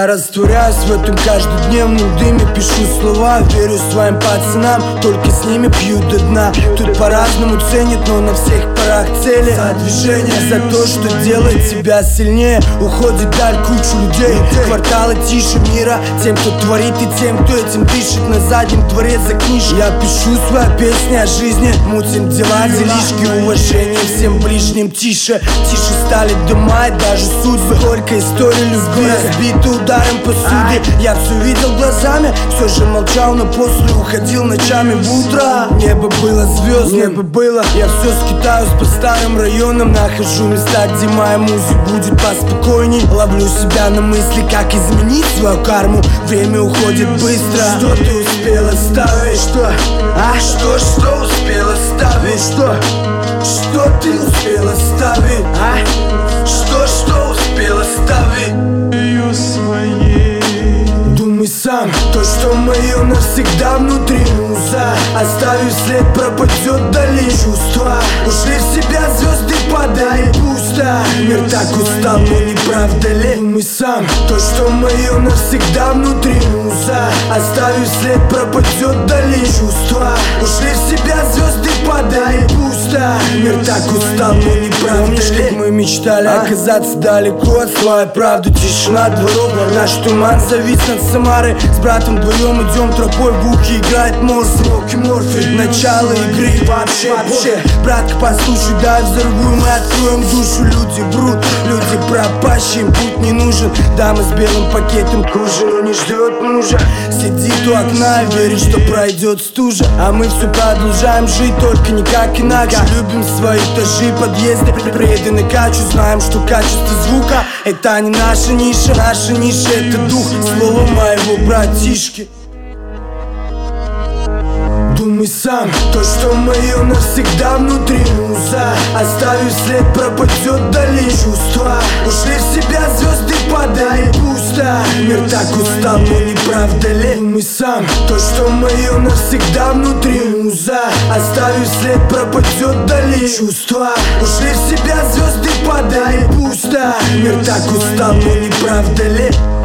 Я растворяюсь в этом каждодневном дыме, пишу слова, верю своим пацанам, только с ними пью до дна. Тут по-разному ценят, но на всех парах цели. За движение, за то, что делает тебя сильнее. Уходит даль кучу людей, кварталы тише мира, тем, кто творит и тем, кто этим дышит. На заднем дворе за книжкой я пишу свои песни о жизни, мутим дела, делишки, уважение всем ближним. Тише, тише стали дома и даже судьбы. Сколько историй любви разбиты ударом посуды. Я все видел глазами, все же молчал, но после уходил ночами в утро. Небо было звездным, небо было. Я все скитаюсь по старым районам, нахожу места, где моя музыка будет поспокойней. Ловлю себя на мысли, как изменить свою карму. Время уходит быстро. Что ты успел оставить? Что? А что успел оставить? Что ты успел оставить? А? Что успел оставить? Ее своей. Думай сам, то, что мое навсегда внутри муза. Оставив след, пропадет вдали чувства. Ушли в себя звезды, падает пусто. Мир так устал, но не правда ли? Думай сам, то, что мое навсегда внутри муза. Оставив след, пропадет вдали чувства. Ушли в себя звезды, падает пусто. Мир так устал, но не правда ли? Помнишь, как мы мечтали оказаться далеко от своей правды? Тишина дворов, наш туман завис над Самарой. С братом вдвоем идем тропой, в ухе играет морс, рок и морфи. Начало игры вообще. Братка, послушай, дай взорву, мы откроем душу. Люди врут, люди пропащие, им путь не нужен. Дама с белым пакетом кружит, но не ждет мужа. Сидит у окна и верит, что пройдет стужа. А мы все продолжаем жить, только никак иначе. Любим свои этажи, подъезды, преданы качу. Знаем, что качество звука — это не наша ниша. Наша ниша — это дух, слово моего братишки. Думай сам, то, что мое навсегда внутри муза. Оставив след, пропадет вдали чувства. Ушли в себя звезды, падает пусто. Мир так устал, но не правда ли? Думай сам, то, что мое навсегда внутри муза. Оставив след, пропадет вдали чувства. Ушли в себя звезды, падает пусто. Мир так устал, но не правда ли?